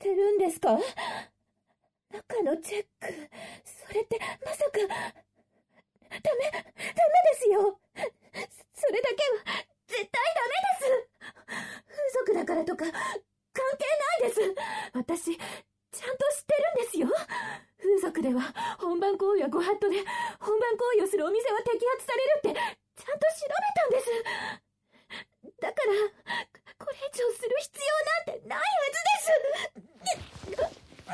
してるんですか？中のチェック、それってまさか。ダメですよ。それだけは絶対ダメです。風俗だからとか関係ないです。私、ちゃんと知ってるんですよ。風俗では本番行為はご法度で、本番行為をするお店は摘発されるってちゃんと調べたんです。だからこれ以上する必要なんてないはずです。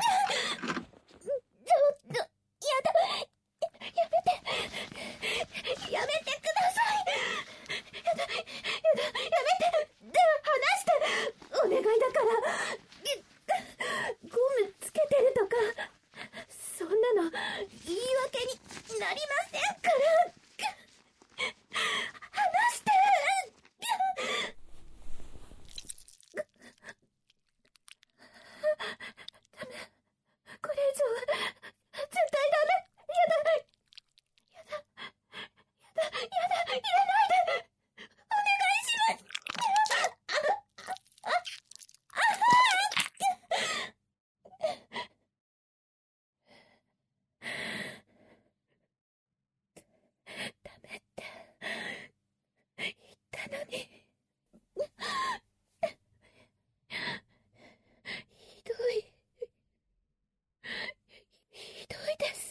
やだ、やめてください。やめて、手を離して、お願いだから。ゴムつけてるとかそんなの言い訳になりませんから。離して。ダメ、これ以上は絶対ダメ。入れないで。お願いします。ダメって言ったのに。ひどいです。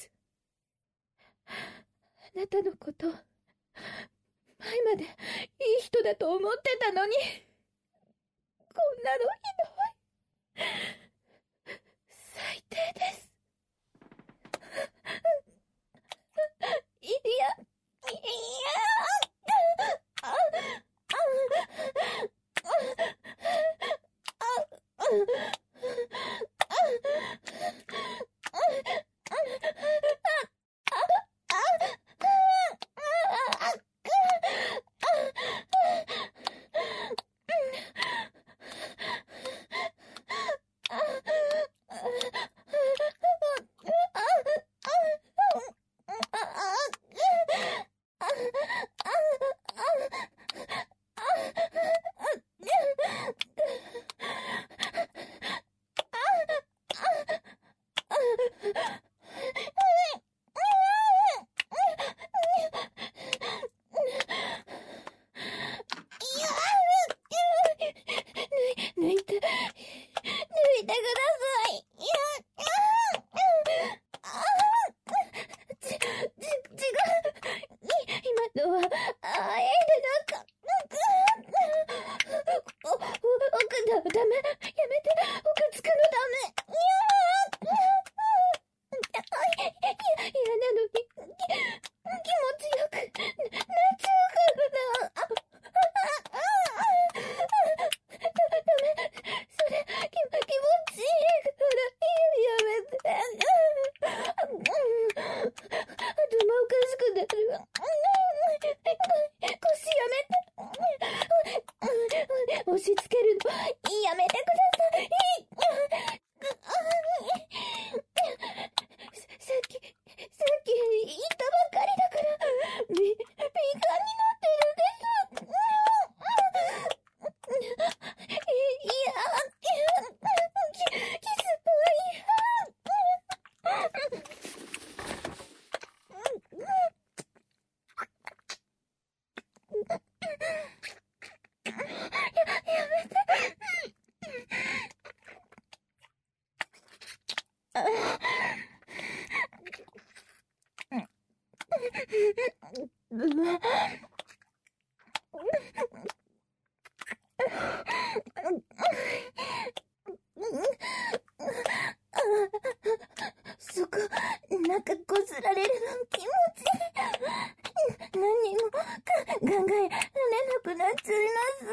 あなたのこと前までいい人だと思ってたのに、こんなのひどい。最低です。押し付けるのやめてください。さっき言ったばかりだから敏感になってるんです。キスそこ、なんかこすられるの気持ちいい。何にも考えられなくなっちゃいます。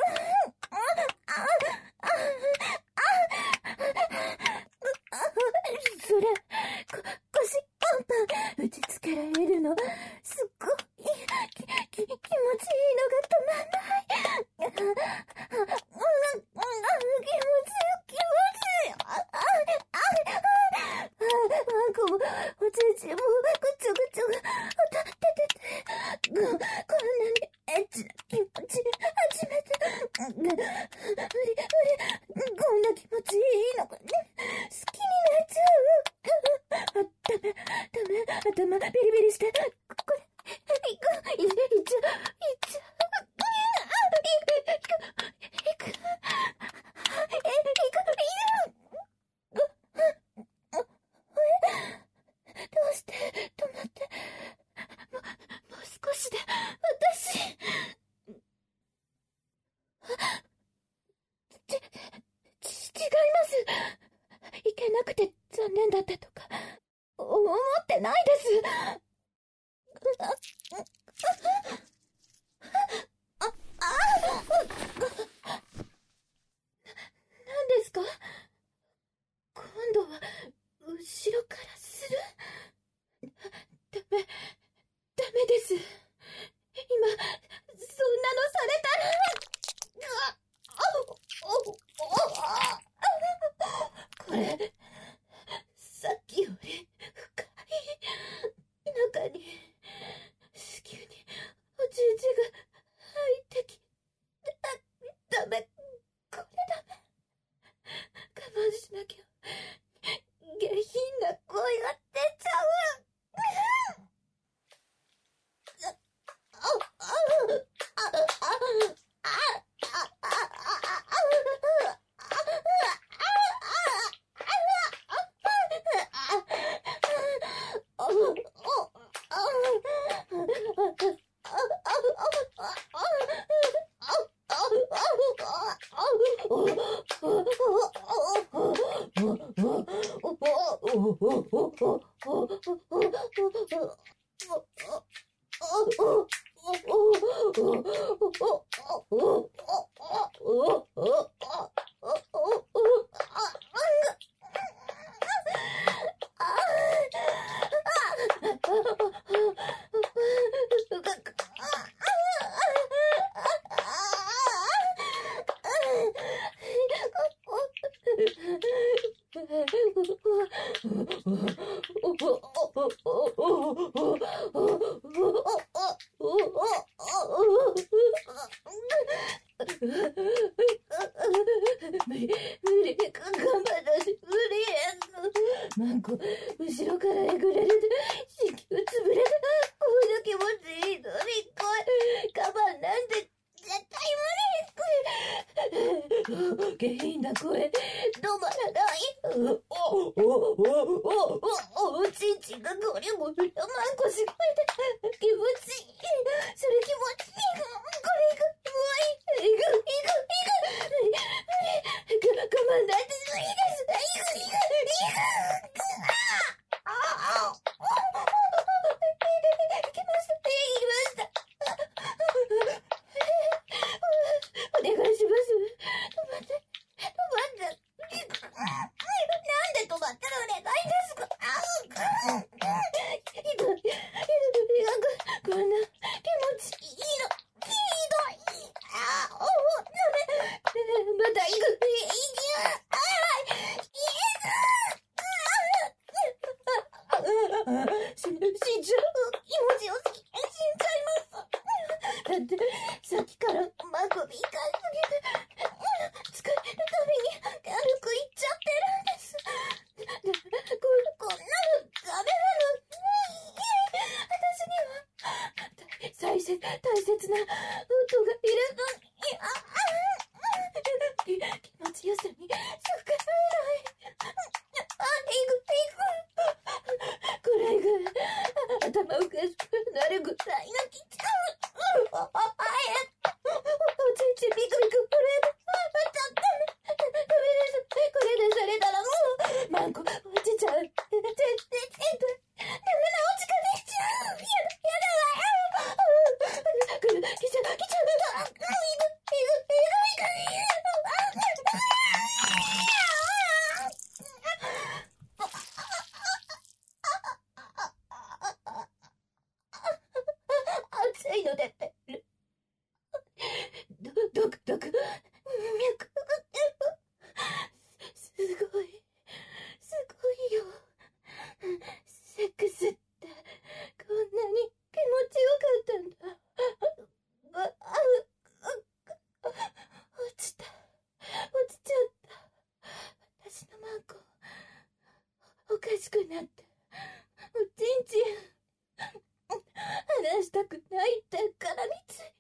それ、腰パンパン打ちつけられるの、すっごい気持ちいいのが止まんない。気持ちいい。なんかもおちちもぐちょぐちょが当たってて、こんなにエッチな気持ち初めて。無理、こんな気持ちいいのかね。 ダメ、頭ビリビリして。これ、いっちゃう。どうして止まって。もう少しで、私。違います。いけなくて残念だったとか、思ってないです。何ですか？今度は、後ろからする？ダメです。今、そんなのされたら、これ、さっきより深い中に、子宮におちんちが入ってき、ダメ、これダメ。我慢しなきゃ、下品な声が出ちゃう。なんか、後ろからえぐられて、子宮潰れて、こんな気持ちいいのに、我慢なんて、絶対無理。下品な声、止まらない。おちんちんがゴリゴリとマンコし声で、気持ちいい。それ気持ちいい。これが、もういい。無理。我慢なんて無理です。お願いします。止まって。なんで止まったらお願いですか？ひどい。こんな気持ちいいの。ひどい。ダメ。また行く。死んじゃう。気持ちよすぎ。死んじゃいます。だって、さっきからマグビーかすぎて、疲れるたびに軽くいっちゃってるんです。こんなのダメなの。私には、大切な音がいるのに。気持ちよさに逆らえない。これが頭おかしくなるぐらいのきちゃう。おちんちんビクビク震える。ダメです。これでされたらもうマンコ落ちちゃう。ダメなオチができちゃう。やだ。来ちゃう。熱いの出てる。毒、脈。すごいよ。セックスって、こんなに気持ちよかったんだ。落ちちゃった。私のマンコ、おかしくなって、落出したくないって絡みつい。